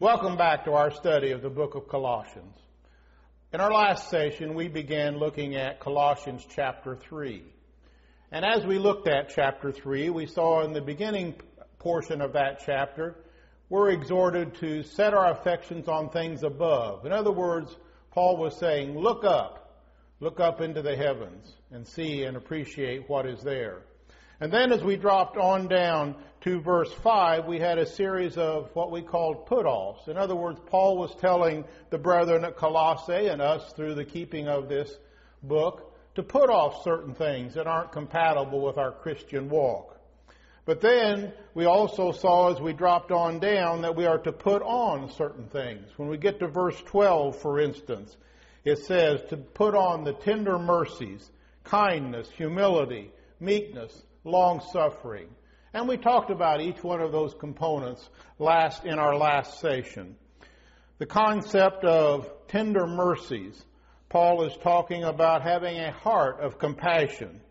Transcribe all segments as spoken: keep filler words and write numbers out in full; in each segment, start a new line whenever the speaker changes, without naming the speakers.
Welcome back to our study of the book of Colossians. In our last session, we began looking at Colossians chapter three. And as we looked at chapter three, we saw in the beginning portion of that chapter, we're exhorted to set our affections on things above. In other words, Paul was saying, look up, look up into the heavens and see and appreciate what is there. And then as we dropped on down to verse five, we had a series of what we called put-offs. In other words, Paul was telling the brethren at Colossae and us through the keeping of this book to put off certain things that aren't compatible with our Christian walk. But then we also saw as we dropped on down that we are to put on certain things. When we get to verse twelve, for instance, it says to put on the tender mercies, kindness, humility, meekness, long-suffering. And we talked about each one of those components last in our last session. The concept of tender mercies, Paul is talking about having a heart of compassion.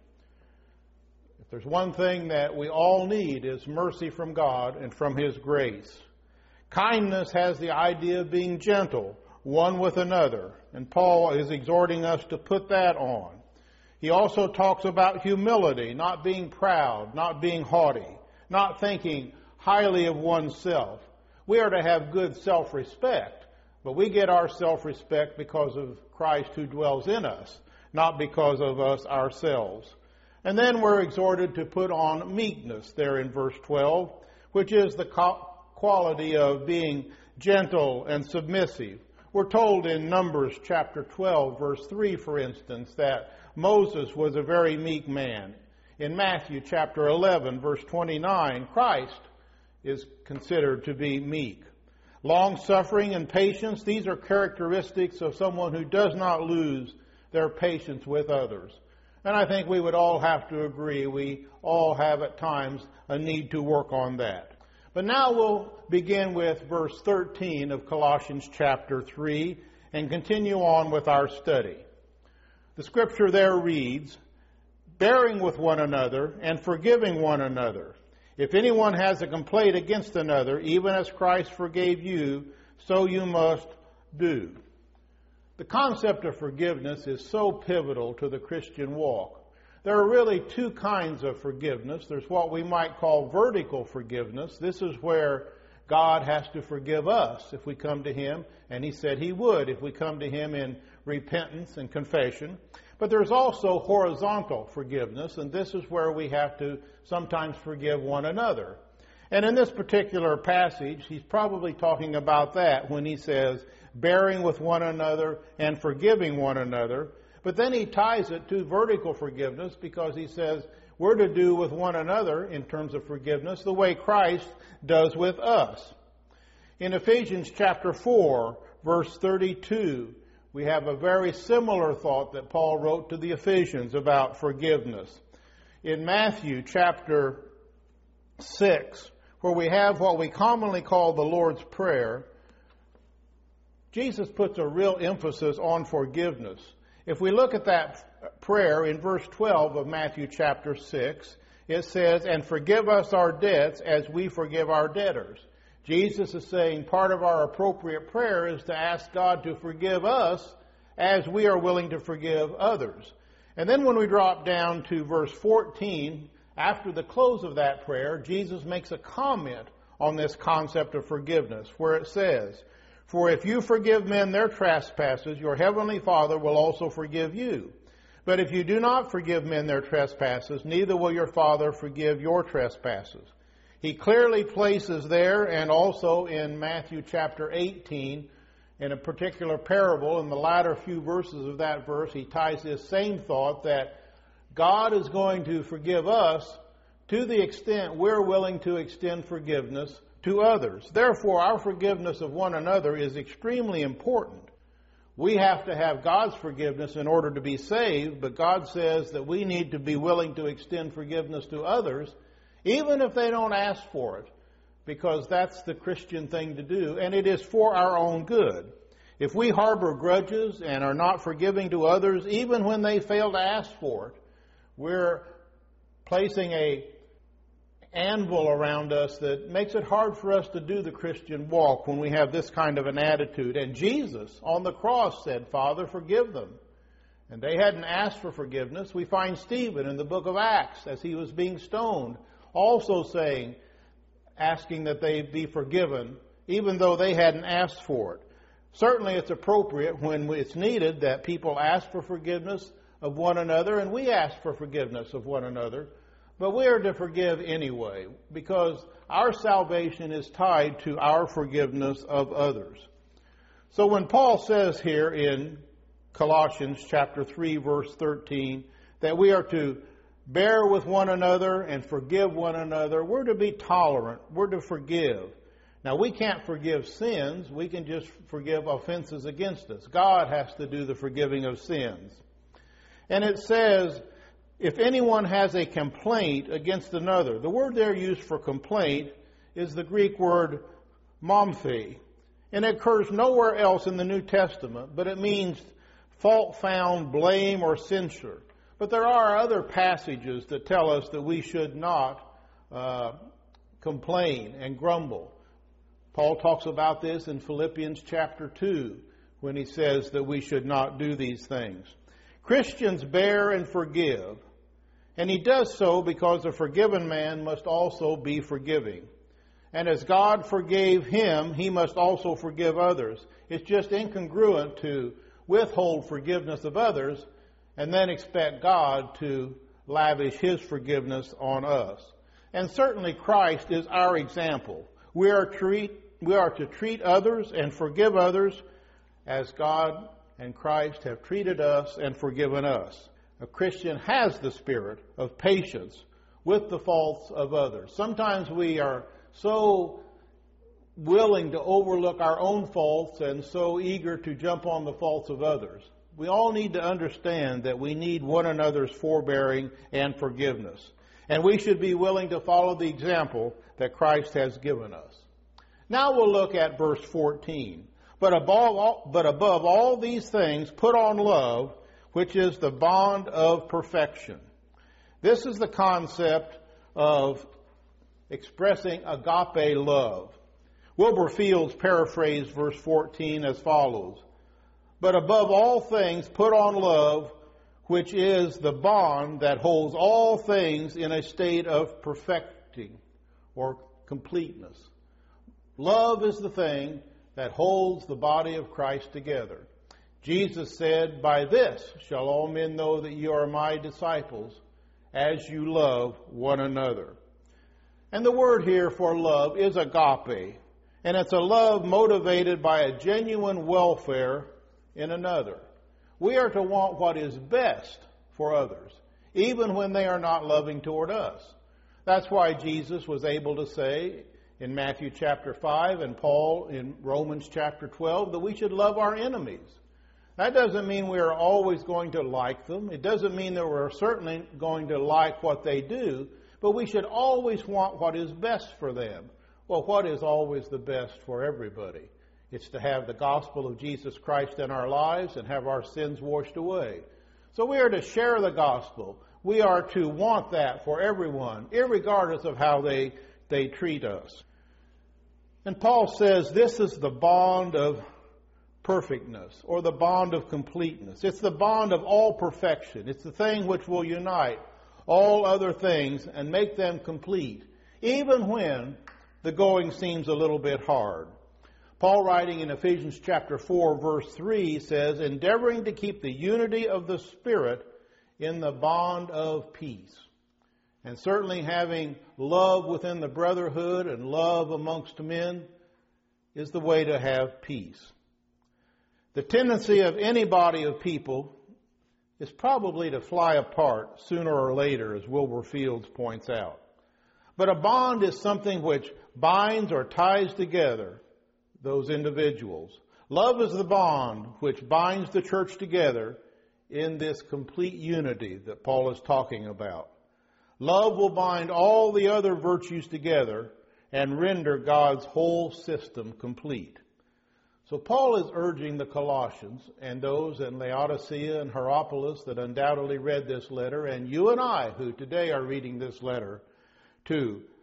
If there's one thing that we all need is mercy from God and from His grace. Kindness has the idea of being gentle, one with another, and Paul is exhorting us to put that on. He also talks about humility, not being proud, not being haughty, not thinking highly of oneself. We are to have good self-respect, but we get our self-respect because of Christ who dwells in us, not because of us ourselves. And then we're exhorted to put on meekness there in verse twelve, which is the quality of being gentle and submissive. We're told in Numbers chapter twelve, verse three, for instance, that Moses was a very meek man. In Matthew chapter eleven, verse twenty-nine, Christ is considered to be meek. Long-suffering and patience, these are characteristics of someone who does not lose their patience with others. And I think we would all have to agree, we all have at times a need to work on that. But now we'll begin with verse thirteen of Colossians chapter three and continue on with our study. The scripture there reads, bearing with one another and forgiving one another. If anyone has a complaint against another, even as Christ forgave you, so you must do. The concept of forgiveness is so pivotal to the Christian walk. There are really two kinds of forgiveness. There's what we might call vertical forgiveness. This is where God has to forgive us if we come to Him, and He said He would if we come to Him in repentance and confession. But there's also horizontal forgiveness, and this is where we have to sometimes forgive one another. And in this particular passage, he's probably talking about that when he says, bearing with one another and forgiving one another. But then he ties it to vertical forgiveness because he says we're to do with one another in terms of forgiveness the way Christ does with us. In Ephesians chapter four, verse thirty-two, we have a very similar thought that Paul wrote to the Ephesians about forgiveness. In Matthew chapter six, where we have what we commonly call the Lord's Prayer, Jesus puts a real emphasis on forgiveness. If we look at that prayer in verse twelve of Matthew chapter six, it says, and forgive us our debts as we forgive our debtors. Jesus is saying part of our appropriate prayer is to ask God to forgive us as we are willing to forgive others. And then when we drop down to verse fourteen, after the close of that prayer, Jesus makes a comment on this concept of forgiveness, where it says, for if you forgive men their trespasses, your heavenly Father will also forgive you. But if you do not forgive men their trespasses, neither will your Father forgive your trespasses. He clearly places there, and also in Matthew chapter eighteen, in a particular parable, in the latter few verses of that verse, he ties this same thought that God is going to forgive us to the extent we're willing to extend forgiveness to others. Therefore, our forgiveness of one another is extremely important. We have to have God's forgiveness in order to be saved, but God says that we need to be willing to extend forgiveness to others, even if they don't ask for it, because that's the Christian thing to do, and it is for our own good. If we harbor grudges and are not forgiving to others, even when they fail to ask for it, we're placing a anvil around us that makes it hard for us to do the Christian walk when we have this kind of an attitude. And Jesus on the cross said, Father, forgive them. And they hadn't asked for forgiveness. We find Stephen in the book of Acts as he was being stoned, also saying, asking that they be forgiven, even though they hadn't asked for it. Certainly it's appropriate when it's needed that people ask for forgiveness of one another, and we ask for forgiveness of one another. But we are to forgive anyway, because our salvation is tied to our forgiveness of others. So when Paul says here in Colossians chapter three, verse thirteen, that we are to bear with one another and forgive one another, we're to be tolerant, we're to forgive. Now, we can't forgive sins, we can just forgive offenses against us. God has to do the forgiving of sins. And it says, if anyone has a complaint against another, the word there used for complaint is the Greek word momphi, and it occurs nowhere else in the New Testament, but it means fault found, blame, or censure. But there are other passages that tell us that we should not uh, complain and grumble. Paul talks about this in Philippians chapter two when he says that we should not do these things. Christians bear and forgive, and he does so because a forgiven man must also be forgiving. And as God forgave him, he must also forgive others. It's just incongruent to withhold forgiveness of others and then expect God to lavish his forgiveness on us. And certainly Christ is our example. We are, treat, we are to treat others and forgive others as God and Christ have treated us and forgiven us. A Christian has the spirit of patience with the faults of others. Sometimes we are so willing to overlook our own faults and so eager to jump on the faults of others. We all need to understand that we need one another's forbearing and forgiveness. And we should be willing to follow the example that Christ has given us. Now we'll look at verse fourteen. But above all, but above all these things, put on love, which is the bond of perfection. This is the concept of expressing agape love. Wilbur Fields paraphrased verse fourteen as follows. But above all things, put on love, which is the bond that holds all things in a state of perfecting or completeness. Love is the thing that holds the body of Christ together. Jesus said, by this shall all men know that you are my disciples, as you love one another. And the word here for love is agape, and it's a love motivated by a genuine welfare in another. We are to want what is best for others, even when they are not loving toward us. That's why Jesus was able to say in Matthew chapter five and Paul in Romans chapter twelve that we should love our enemies. That doesn't mean we are always going to like them. It doesn't mean that we're certainly going to like what they do, but we should always want what is best for them. Well, what is always the best for everybody? It's to have the gospel of Jesus Christ in our lives and have our sins washed away. So we are to share the gospel. We are to want that for everyone, irregardless of how they, they treat us. And Paul says this is the bond of perfectness, or the bond of completeness. It's the bond of all perfection. It's the thing which will unite all other things and make them complete, even when the going seems a little bit hard. Paul, writing in Ephesians chapter four, verse three, says, endeavoring to keep the unity of the Spirit in the bond of peace. And certainly having love within the brotherhood and love amongst men is the way to have peace. The tendency of any body of people is probably to fly apart sooner or later, as Wilbur Fields points out. But a bond is something which binds or ties together those individuals. Love is the bond which binds the church together in this complete unity that Paul is talking about. Love will bind all the other virtues together and render God's whole system complete. So Paul is urging the Colossians and those in Laodicea and Hierapolis that undoubtedly read this letter, and you and I who today are reading this letter, to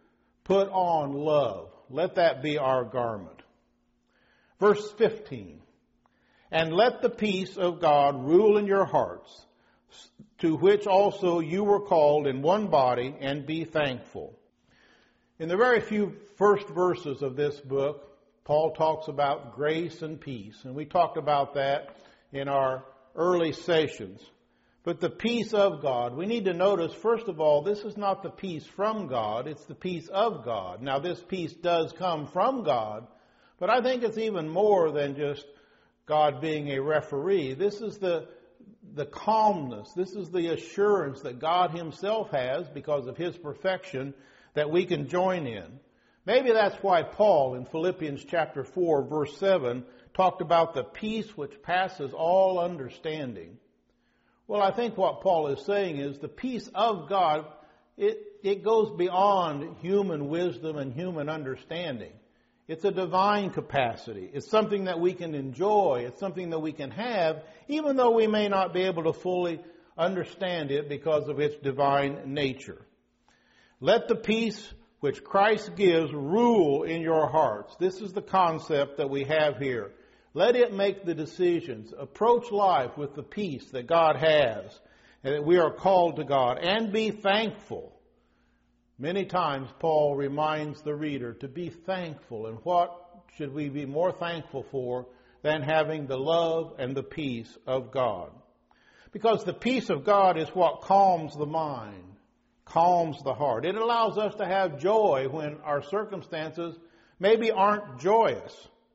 Put on love. Let that be our garment. Verse fifteen. And let the peace of God rule in your hearts, to which also you were called in one body, and be thankful. In the very few first verses of this book, Paul talks about grace and peace, and we talked about that in our early sessions. But the peace of God, we need to notice, first of all, this is not the peace from God, it's the peace of God. Now, this peace does come from God, but I think it's even more than just God being a referee. This is the, the calmness, this is the assurance that God Himself has because of His perfection that we can join in. Maybe that's why Paul in Philippians chapter four, verse seven, talked about the peace which passes all understanding. Well, I think what Paul is saying is the peace of God, it, it goes beyond human wisdom and human understanding. It's a divine capacity. It's something that we can enjoy. It's something that we can have, even though we may not be able to fully understand it because of its divine nature. Let the peace which Christ gives rule in your hearts. This is the concept that we have here. Let it make the decisions. Approach life with the peace that God has, and that we are called to God, and be thankful. Many times Paul reminds the reader to be thankful, and what should we be more thankful for than having the love and the peace of God? Because the peace of God is what calms the mind, calms the heart. It allows us to have joy when our circumstances maybe aren't joyous.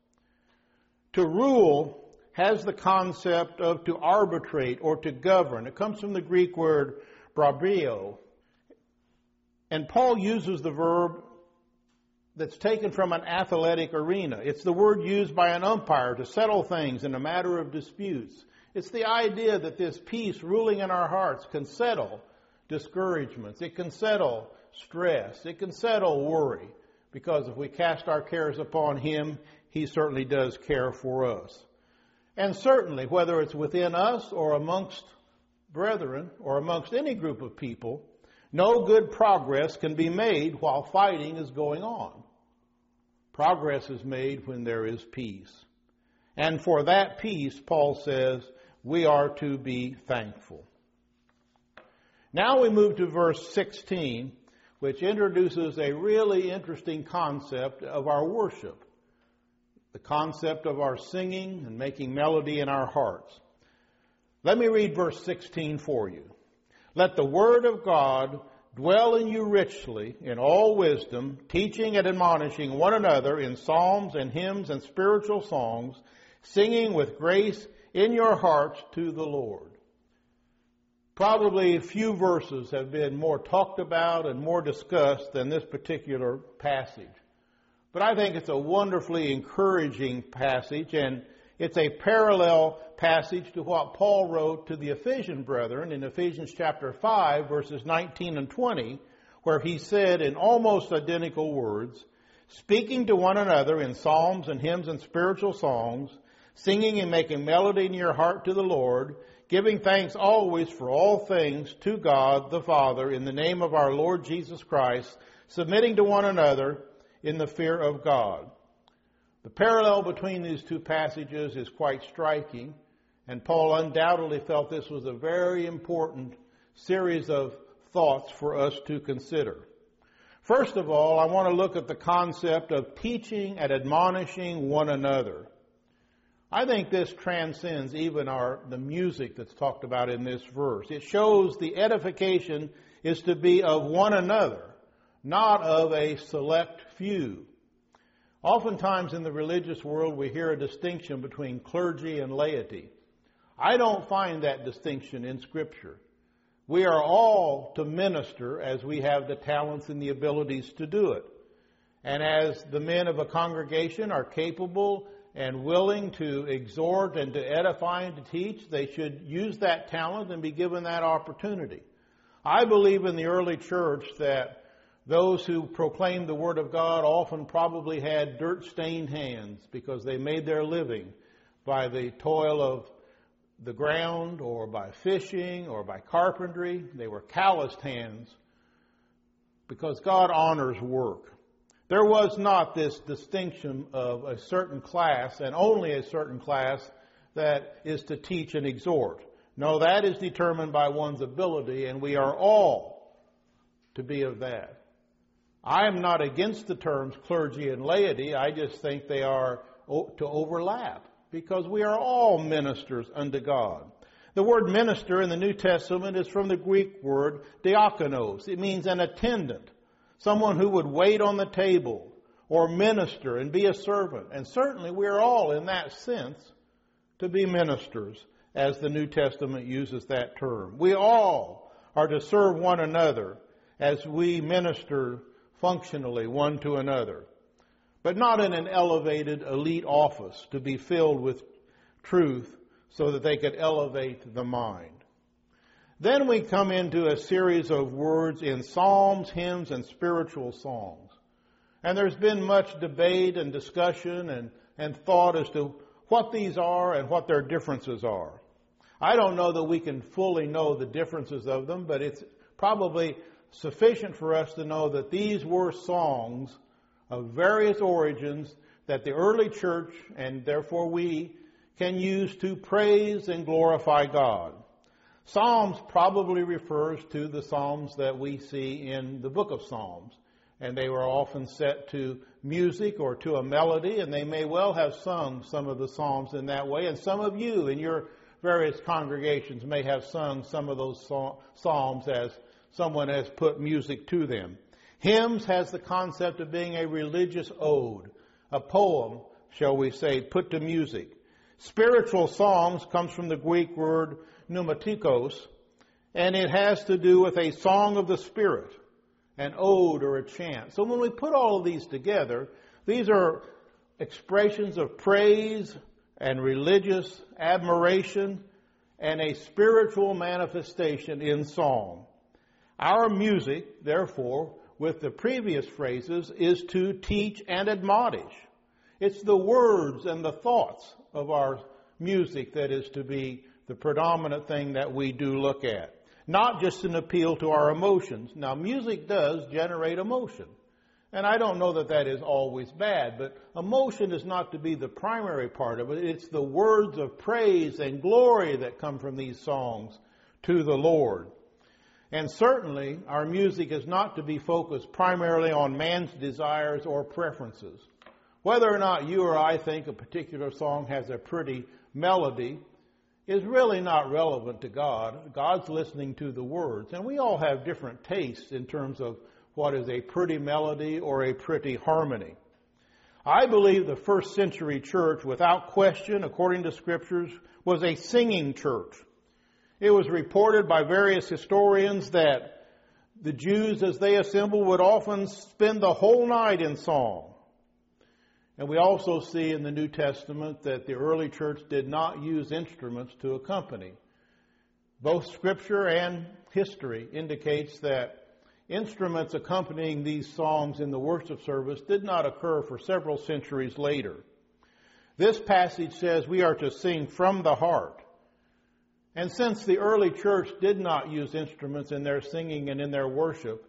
To rule has the concept of to arbitrate or to govern. It comes from the Greek word brabio. And Paul uses the verb that's taken from an athletic arena. It's the word used by an umpire to settle things in a matter of disputes. It's the idea that this peace ruling in our hearts can settle discouragements. It can settle stress. It can settle worry. Because if we cast our cares upon Him, He certainly does care for us. And certainly, whether it's within us or amongst brethren or amongst any group of people, no good progress can be made while fighting is going on. Progress is made when there is peace. And for that peace, Paul says, we are to be thankful. Now we move to verse sixteen, which introduces a really interesting concept of our worship. The concept of our singing and making melody in our hearts. Let me read verse sixteen for you. Let the word of God dwell in you richly in all wisdom, teaching and admonishing one another in psalms and hymns and spiritual songs, singing with grace in your hearts to the Lord. Probably few verses have been more talked about and more discussed than this particular passage. But I think it's a wonderfully encouraging passage, and it's a parallel passage to what Paul wrote to the Ephesian brethren in Ephesians chapter five, verses nineteen and twenty, where he said in almost identical words, speaking to one another in psalms and hymns and spiritual songs, singing and making melody in your heart to the Lord, giving thanks always for all things to God the Father in the name of our Lord Jesus Christ, submitting to one another in the fear of God. The parallel between these two passages is quite striking, and Paul undoubtedly felt this was a very important series of thoughts for us to consider. First of all, I want to look at the concept of teaching and admonishing one another. I think this transcends even our the music that's talked about in this verse. It shows the edification is to be of one another, not of a select few. Oftentimes in the religious world we hear a distinction between clergy and laity. I don't find that distinction in Scripture. We are all to minister as we have the talents and the abilities to do it. And as the men of a congregation are capable and willing to exhort and to edify and to teach, they should use that talent and be given that opportunity. I believe in the early church that those who proclaimed the Word of God often probably had dirt-stained hands because they made their living by the toil of the ground or by fishing or by carpentry. They were calloused hands because God honors work. There was not this distinction of a certain class and only a certain class that is to teach and exhort. No, that is determined by one's ability, and we are all to be of that. I am not against the terms clergy and laity. I just think they are to overlap because we are all ministers unto God. The word minister in the New Testament is from the Greek word diakonos. It means an attendant, someone who would wait on the table or minister and be a servant. And certainly we are all in that sense to be ministers, as the New Testament uses that term. We all are to serve one another as we minister functionally one to another, but not in an elevated elite office to be filled with truth so that they could elevate the mind. Then we come into a series of words in psalms, hymns, and spiritual songs. And there's been much debate and discussion and, and thought as to what these are and what their differences are. I don't know that we can fully know the differences of them, but it's probably sufficient for us to know that these were songs of various origins that the early church, and therefore we, can use to praise and glorify God. Psalms probably refers to the psalms that we see in the book of Psalms, and they were often set to music or to a melody, and they may well have sung some of the psalms in that way, and some of you in your various congregations may have sung some of those psalms as someone has put music to them. Hymns has the concept of being a religious ode, a poem, shall we say, put to music. Spiritual songs comes from the Greek word pneumatikos, and it has to do with a song of the Spirit, an ode or a chant. So when we put all of these together, these are expressions of praise and religious admiration and a spiritual manifestation in song. Our music, therefore, with the previous phrases, is to teach and admonish. It's the words and the thoughts of our music that is to be the predominant thing that we do look at, not just an appeal to our emotions. Now, music does generate emotion, and I don't know that that is always bad, but emotion is not to be the primary part of it. It's the words of praise and glory that come from these songs to the Lord. And certainly, our music is not to be focused primarily on man's desires or preferences. Whether or not you or I think a particular song has a pretty melody is really not relevant to God. God's listening to the words, and we all have different tastes in terms of what is a pretty melody or a pretty harmony. I believe the first century church, without question, according to Scriptures, was a singing church. It was reported by various historians that the Jews, as they assembled, would often spend the whole night in song. And we also see in the New Testament that the early church did not use instruments to accompany. Both Scripture and history indicates that instruments accompanying these songs in the worship service did not occur for several centuries later. This passage says we are to sing from the heart. And since the early church did not use instruments in their singing and in their worship,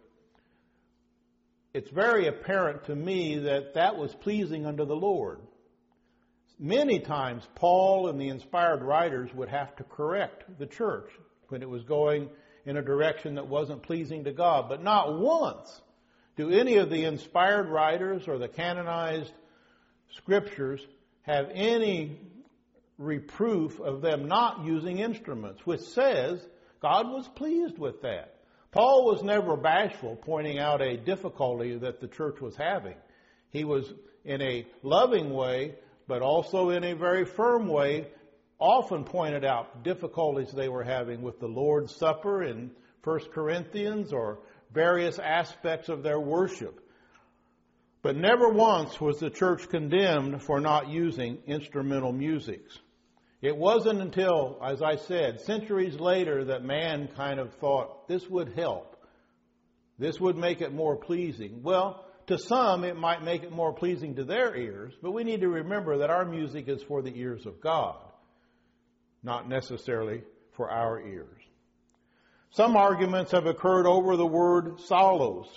it's very apparent to me that that was pleasing unto the Lord. Many times, Paul and the inspired writers would have to correct the church when it was going in a direction that wasn't pleasing to God. But not once do any of the inspired writers or the canonized scriptures have any reproof of them not using instruments, which says God was pleased with that. Paul was never bashful pointing out a difficulty that the church was having. He was, in a loving way, but also in a very firm way, often pointed out difficulties they were having with the Lord's Supper in First Corinthians or various aspects of their worship. But never once was the church condemned for not using instrumental musics. It wasn't until, as I said, centuries later that man kind of thought this would help. This would make it more pleasing. Well, to some it might make it more pleasing to their ears, but we need to remember that our music is for the ears of God, not necessarily for our ears. Some arguments have occurred over the word psallos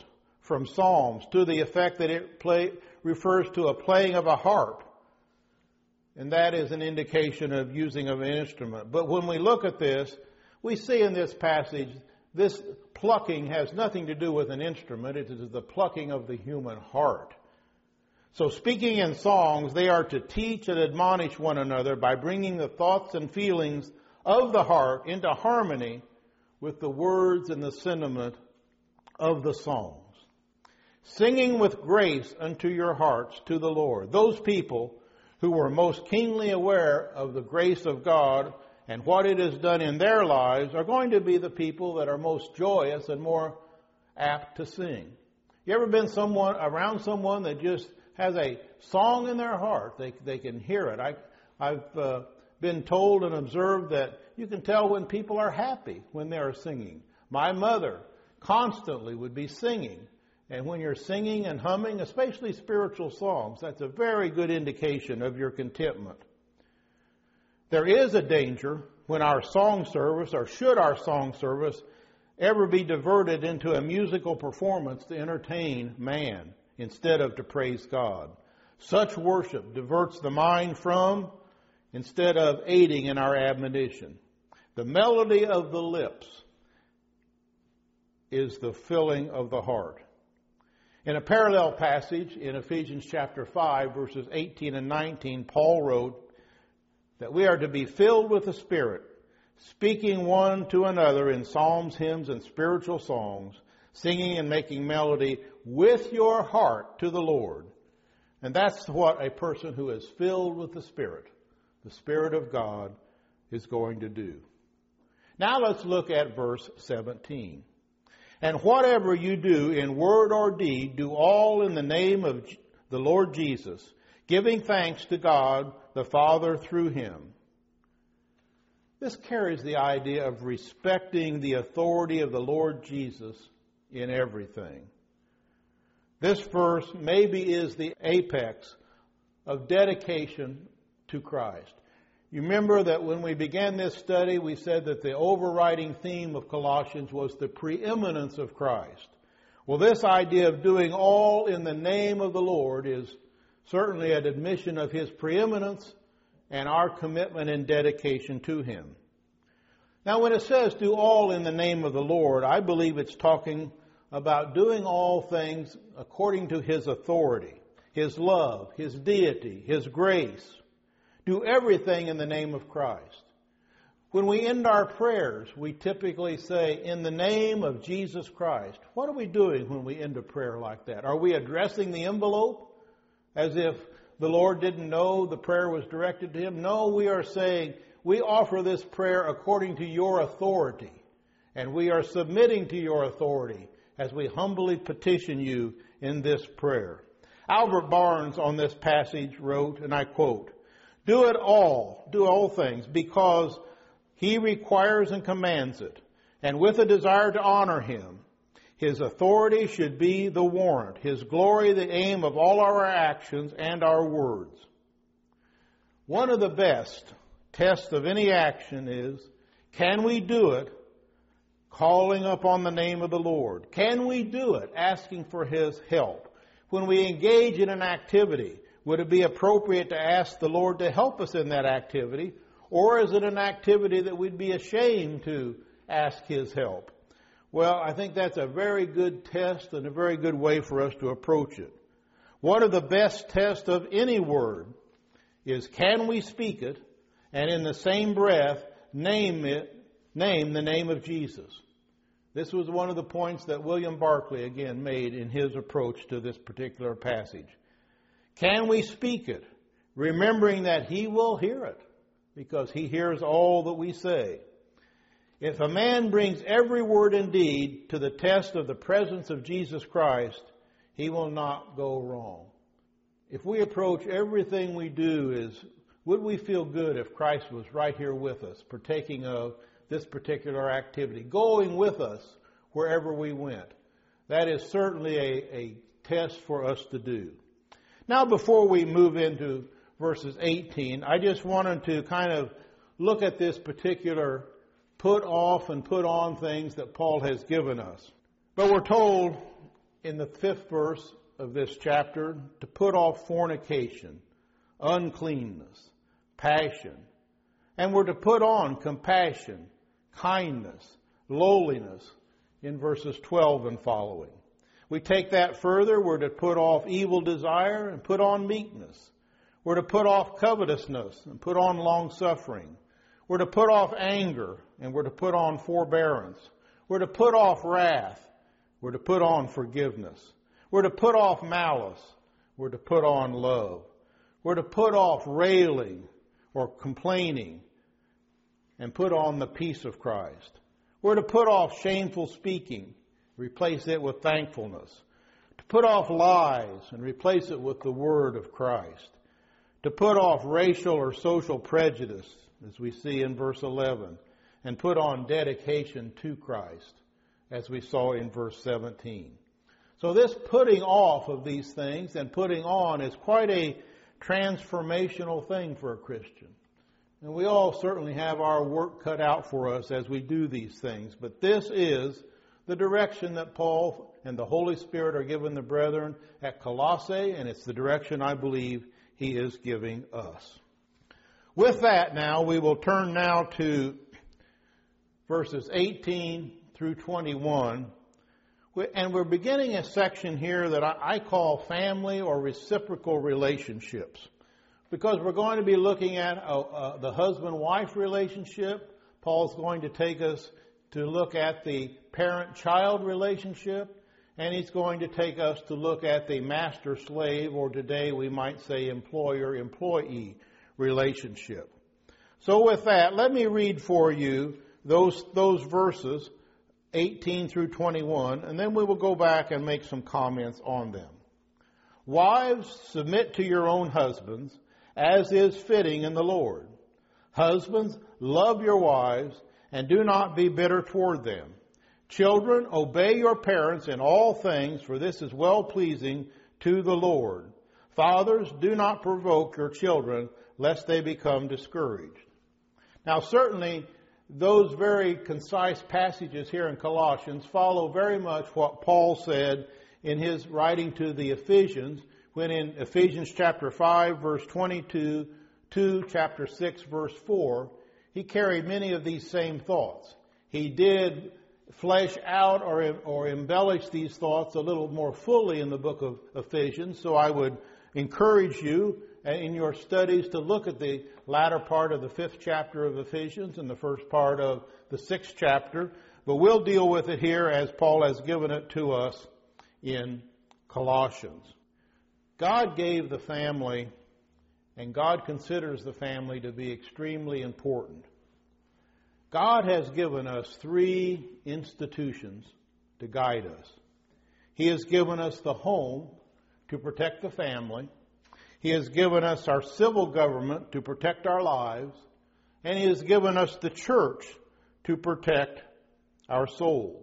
from Psalms to the effect that it play, refers to a playing of a harp. And that is an indication of using of an instrument. But when we look at this, we see in this passage, this plucking has nothing to do with an instrument. It is the plucking of the human heart. So speaking in songs, they are to teach and admonish one another by bringing the thoughts and feelings of the heart into harmony with the words and the sentiment of the songs. Singing with grace unto your hearts to the Lord. Those people who were most keenly aware of the grace of God and what it has done in their lives are going to be the people that are most joyous and more apt to sing. You ever been someone around someone that just has a song in their heart? They they can hear it. I, I've uh, been told and observed that you can tell when people are happy when they are singing. My mother constantly would be singing. And when you're singing and humming, especially spiritual songs, that's a very good indication of your contentment. There is a danger when our song service, or should our song service, ever be diverted into a musical performance to entertain man instead of to praise God. Such worship diverts the mind from, instead of aiding in our admonition. The melody of the lips is the filling of the heart. In a parallel passage in Ephesians chapter five, verses eighteen and nineteen, Paul wrote that we are to be filled with the Spirit, speaking one to another in psalms, hymns, and spiritual songs, singing and making melody with your heart to the Lord. And that's what a person who is filled with the Spirit, the Spirit of God, is going to do. Now let's look at verse seventeen. And whatever you do in word or deed, do all in the name of the Lord Jesus, giving thanks to God the Father through him. This carries the idea of respecting the authority of the Lord Jesus in everything. This verse maybe is the apex of dedication to Christ. You remember that when we began this study, we said that the overriding theme of Colossians was the preeminence of Christ. Well, this idea of doing all in the name of the Lord is certainly an admission of his preeminence and our commitment and dedication to him. Now, when it says do all in the name of the Lord, I believe it's talking about doing all things according to his authority, his love, his deity, his grace. Do everything in the name of Christ. When we end our prayers, we typically say, in the name of Jesus Christ. What are we doing when we end a prayer like that? Are we addressing the envelope as if the Lord didn't know the prayer was directed to him? No, we are saying, we offer this prayer according to your authority. And we are submitting to your authority as we humbly petition you in this prayer. Albert Barnes on this passage wrote, and I quote, do it all, do all things, because he requires and commands it, and with a desire to honor him. His authority should be the warrant, his glory the aim of all our actions and our words. One of the best tests of any action is, can we do it calling upon the name of the Lord? Can we do it asking for his help? When we engage in an activity, would it be appropriate to ask the Lord to help us in that activity? Or is it an activity that we'd be ashamed to ask his help? Well, I think that's a very good test and a very good way for us to approach it. One of the best tests of any word is, can we speak it and in the same breath name it, name the name of Jesus? This was one of the points that William Barclay again made in his approach to this particular passage. Can we speak it, remembering that he will hear it, because he hears all that we say? If a man brings every word and deed to the test of the presence of Jesus Christ, he will not go wrong. If we approach everything we do as, would we feel good if Christ was right here with us, partaking of this particular activity, going with us wherever we went? That is certainly a, a test for us to do. Now, before we move into verses eighteen, I just wanted to kind of look at this particular put off and put on things that Paul has given us. But we're told in the fifth verse of this chapter, to put off fornication, uncleanness, passion. And we're to put on compassion, kindness, lowliness in verses twelve and following. We take that further, we're to put off evil desire and put on meekness. We're to put off covetousness and put on long-suffering. We're to put off anger and we're to put on forbearance. We're to put off wrath. We're to put on forgiveness. We're to put off malice. We're to put on love. We're to put off railing or complaining and put on the peace of Christ. We're to put off shameful speaking, replace it with thankfulness. To put off lies and replace it with the word of Christ. To put off racial or social prejudice, as we see in verse eleven, and put on dedication to Christ, as we saw in verse seventeen. So this putting off of these things and putting on is quite a transformational thing for a Christian. And we all certainly have our work cut out for us as we do these things. But this is the direction that Paul and the Holy Spirit are giving the brethren at Colossae, and it's the direction I believe he is giving us. With that now, we will turn now to verses eighteen through twenty-one. And we're beginning a section here that I call family or reciprocal relationships. Because we're going to be looking at uh, uh, the husband-wife relationship. Paul's going to take us to look at the parent-child relationship. And he's going to take us to look at the master-slave, or today we might say employer-employee relationship. So with that, let me read for you those, those verses, eighteen through twenty-one, and then we will go back and make some comments on them. Wives, submit to your own husbands, as is fitting in the Lord. Husbands, love your wives, and do not be bitter toward them. Children, obey your parents in all things, for this is well-pleasing to the Lord. Fathers, do not provoke your children, lest they become discouraged. Now, certainly, those very concise passages here in Colossians follow very much what Paul said in his writing to the Ephesians, when in Ephesians chapter five, verse twenty-two, to chapter six, verse four, he carried many of these same thoughts. He did flesh out or, or embellish these thoughts a little more fully in the book of Ephesians, so I would encourage you in your studies to look at the latter part of the fifth chapter of Ephesians and the first part of the sixth chapter. But we'll deal with it here as Paul has given it to us in Colossians. God gave the family, and God considers the family to be extremely important. God has given us three institutions to guide us. He has given us the home to protect the family. He has given us our civil government to protect our lives. And He has given us the church to protect our souls.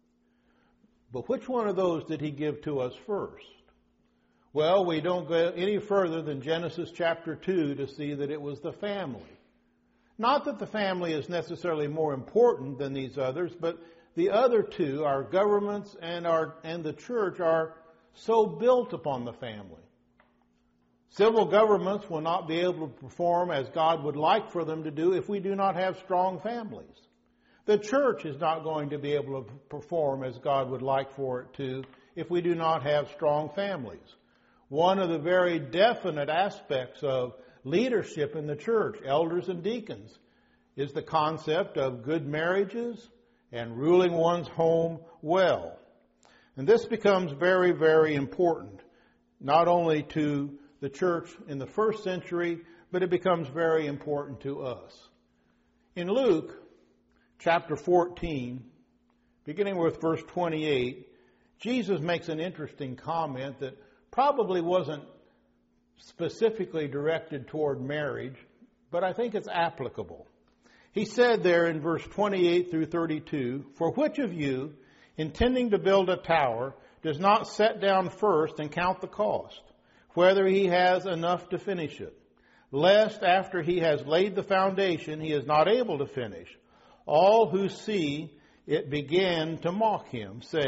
But which one of those did He give to us first? Well, we don't go any further than Genesis chapter two to see that it was the family. Not that the family is necessarily more important than these others, but the other two, our governments and our and the church, are so built upon the family. Civil governments will not be able to perform as God would like for them to do if we do not have strong families. The church is not going to be able to perform as God would like for it to if we do not have strong families. One of the very definite aspects of leadership in the church, elders and deacons, is the concept of good marriages and ruling one's home well. And this becomes very, very important, not only to the church in the first century, but it becomes very important to us. In Luke chapter fourteen, beginning with verse twenty-eight, Jesus makes an interesting comment that probably wasn't specifically directed toward marriage, but I think it's applicable. He said there in verse twenty-eight through thirty-two, "For which of you, intending to build a tower, does not set down first and count the cost, whether he has enough to finish it, lest after he has laid the foundation he is not able to finish? All who see it begin to mock him, saying,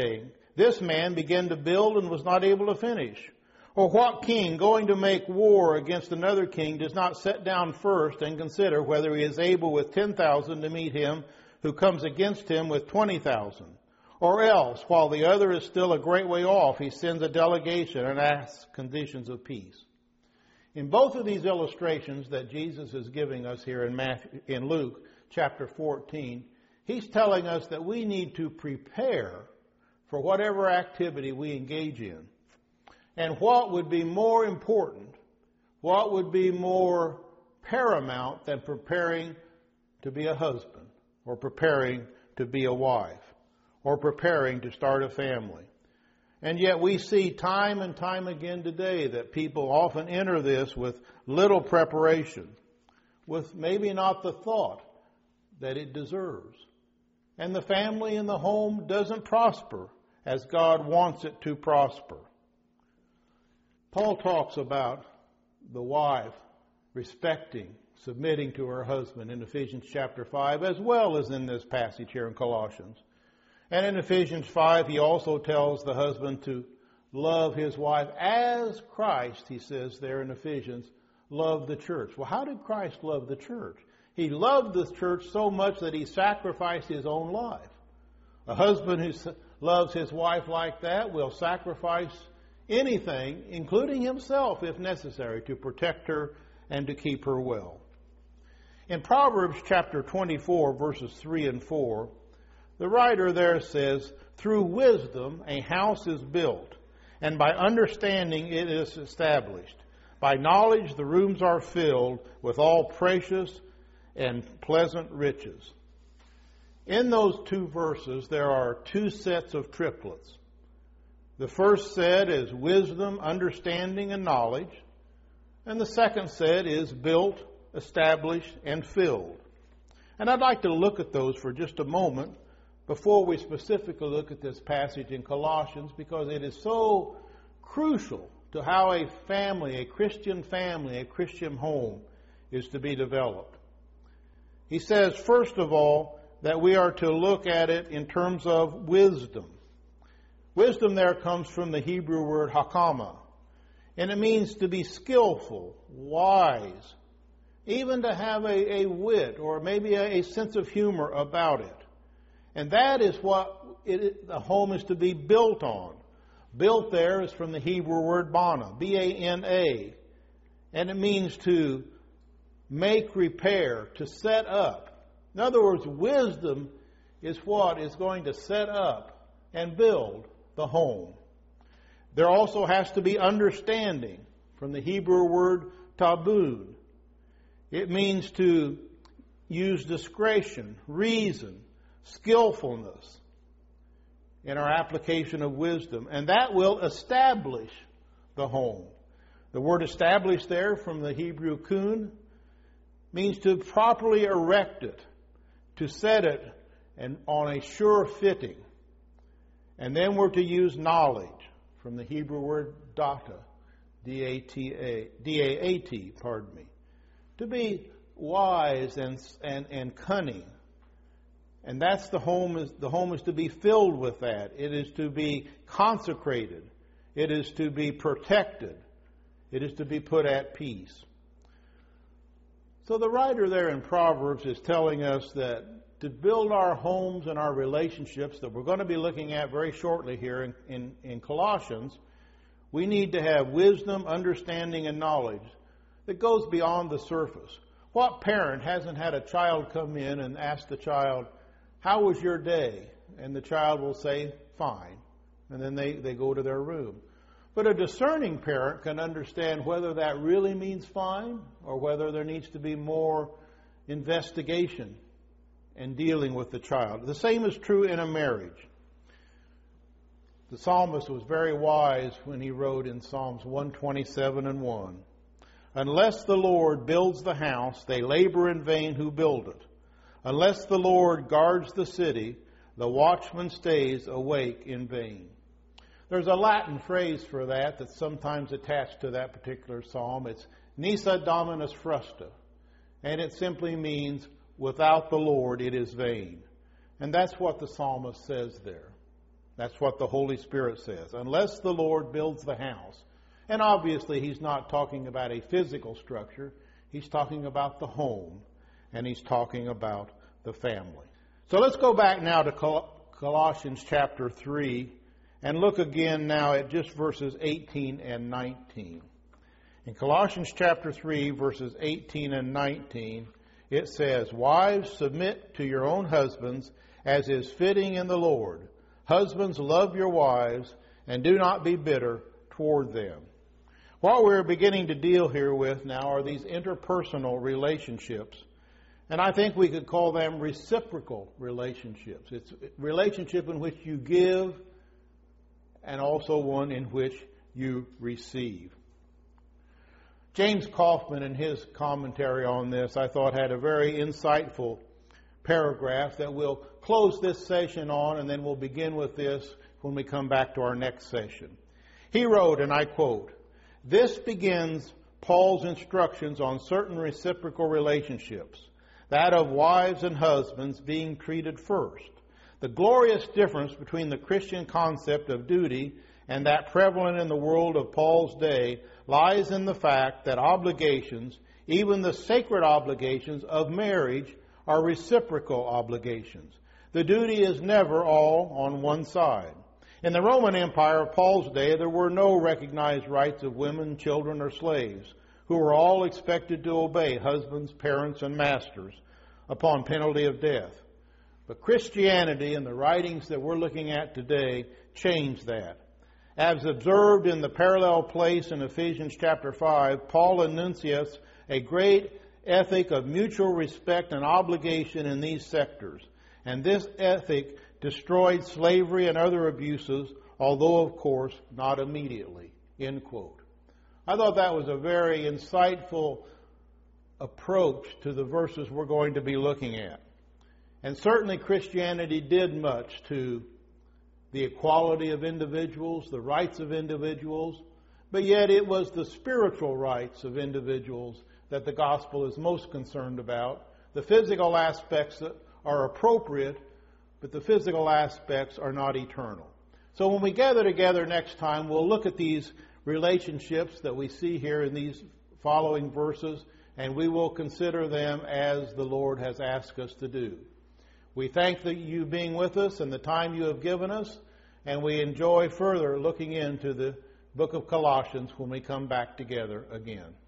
This man began to build and was not able to finish? Or what king going to make war against another king does not sit down first and consider whether he is able with ten thousand to meet him who comes against him with twenty thousand? Or else, while the other is still a great way off, he sends a delegation and asks conditions of peace. In both of these illustrations that Jesus is giving us here in Matthew, in Luke chapter fourteen, he's telling us that we need to prepare for whatever activity we engage in. And what would be more important, what would be more paramount than preparing to be a husband, or preparing to be a wife, or preparing to start a family? And yet we see time and time again today that people often enter this with little preparation, with maybe not the thought that it deserves. And the family and the home doesn't prosper as God wants it to prosper. Paul talks about the wife respecting, submitting to her husband in Ephesians chapter five, as well as in this passage here in Colossians. And in Ephesians five, he also tells the husband to love his wife as Christ, he says there in Ephesians, loved the church. Well, how did Christ love the church? He loved the church so much that he sacrificed his own life. A husband who loves his wife like that will sacrifice anything, including himself if necessary, to protect her and to keep her well. In Proverbs chapter twenty-four, verses three and four, the writer there says, "Through wisdom a house is built, and by understanding it is established. By knowledge the rooms are filled with all precious and pleasant riches." In those two verses, there are two sets of triplets. The first set is wisdom, understanding, and knowledge. And the second set is built, established, and filled. And I'd like to look at those for just a moment before we specifically look at this passage in Colossians, because it is so crucial to how a family, a Christian family, a Christian home is to be developed. He says, first of all, that we are to look at it in terms of wisdom. Wisdom there comes from the Hebrew word hakama, and it means to be skillful, wise, even to have a, a wit or maybe a, a sense of humor about it. And that is what it, the home is to be built on. Built there is from the Hebrew word bana, B A N A, and it means to make repair, to set up. In other words, wisdom is what is going to set up and build the home. There also has to be understanding from the Hebrew word tabud. It means to use discretion, reason, skillfulness in our application of wisdom, and that will establish the home. The word establish there from the Hebrew kun means to properly erect it, to set it and on a sure fitting. And then we're to use knowledge from the Hebrew word data, D A T A, D A A T, pardon me, to be wise and, and, and cunning. And that's the home is the home is to be filled with that. It is to be consecrated. It is to be protected. It is to be put at peace. So the writer there in Proverbs is telling us that to build our homes and our relationships that we're going to be looking at very shortly here in, in, in Colossians, we need to have wisdom, understanding, and knowledge that goes beyond the surface. What parent hasn't had a child come in and ask the child, "How was your day?" And the child will say, "Fine." And then they, they go to their room. But a discerning parent can understand whether that really means fine or whether there needs to be more investigation and dealing with the child. The same is true in a marriage. The psalmist was very wise when he wrote in Psalms one twenty-seven and one, "Unless the Lord builds the house, they labor in vain who build it. Unless the Lord guards the city, the watchman stays awake in vain." There's a Latin phrase for that that's sometimes attached to that particular psalm. It's nisi dominus frusta. And it simply means, without the Lord, it is vain. And that's what the psalmist says there. That's what the Holy Spirit says. Unless the Lord builds the house. And obviously he's not talking about a physical structure. He's talking about the home. And he's talking about the family. So let's go back now to Col- Colossians chapter three and look again now at just verses eighteen and nineteen. In Colossians chapter three, verses eighteen and nineteen, it says, "Wives, submit to your own husbands as is fitting in the Lord. Husbands, love your wives and do not be bitter toward them." What we're beginning to deal here with now are these interpersonal relationships. And I think we could call them reciprocal relationships. It's a relationship in which you give and also one in which you receive. James Kaufman, in his commentary on this, I thought had a very insightful paragraph that we'll close this session on, and then we'll begin with this when we come back to our next session. He wrote, and I quote, "This begins Paul's instructions on certain reciprocal relationships, that of wives and husbands being treated first. The glorious difference between the Christian concept of duty and that prevalent in the world of Paul's day lies in the fact that obligations, even the sacred obligations of marriage, are reciprocal obligations. The duty is never all on one side. In the Roman Empire of Paul's day, there were no recognized rights of women, children, or slaves, who were all expected to obey husbands, parents, and masters upon penalty of death. But Christianity and the writings that we're looking at today changed that. As observed in the parallel place in Ephesians chapter five, Paul enunciates a great ethic of mutual respect and obligation in these sectors. And this ethic destroyed slavery and other abuses, although, of course, not immediately." End quote. I thought that was a very insightful approach to the verses we're going to be looking at. And certainly Christianity did much to the equality of individuals, the rights of individuals, but yet it was the spiritual rights of individuals that the gospel is most concerned about. The physical aspects that are appropriate, but the physical aspects are not eternal. So when we gather together next time, we'll look at these relationships that we see here in these following verses, and we will consider them as the Lord has asked us to do. We thank you being with us and the time you have given us, and we enjoy further looking into the book of Colossians when we come back together again.